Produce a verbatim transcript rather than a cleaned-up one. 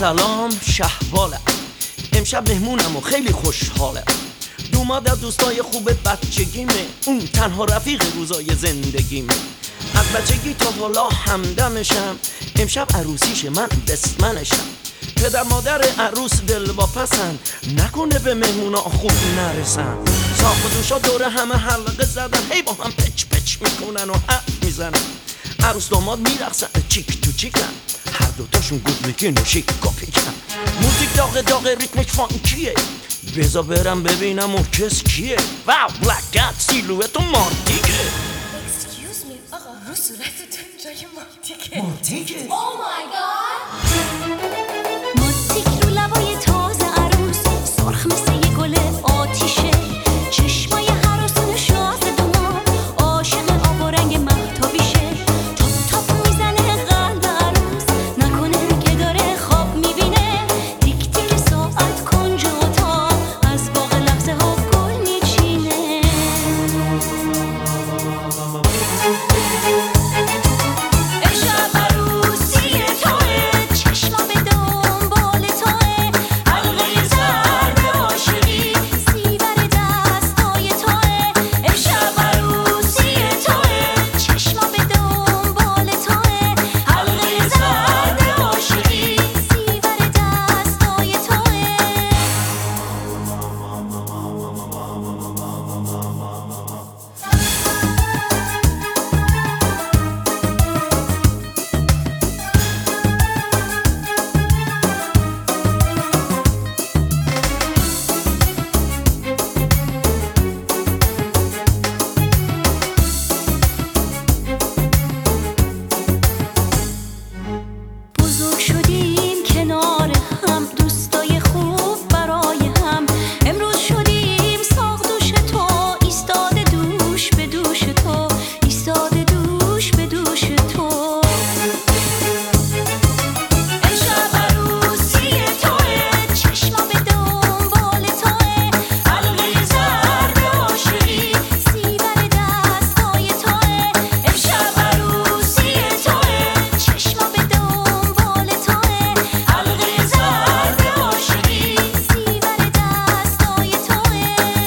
سلام شهبالم، امشب مهمونم و خیلی خوشحالم. دوماد از دوستای خوب بچگیمه، اون تنها رفیق روزای زندگیمه. از بچگی تا حالا همدمشم، امشب عروسیشه من بستمنشم. پدر مادر عروس دل واپسن، نکنه به مهمونا خوب نرسن. صاحب دوشا دور همه حلقه زدن، هی با هم پچ پچ میکنن و حرف میزنن. عروس داماد میرقصن چیک تو چیکن، هر دوتاشون گود میکن و شیک کن. موزیک داغ داغ ریتمش فانکیه، بذار برم ببینم اون کس کیه. واو بلک کت سیلویت و مارتیکه. Excuse me آقا رو صورتتون جای مارتیکه. مارتیکه؟ Oh my god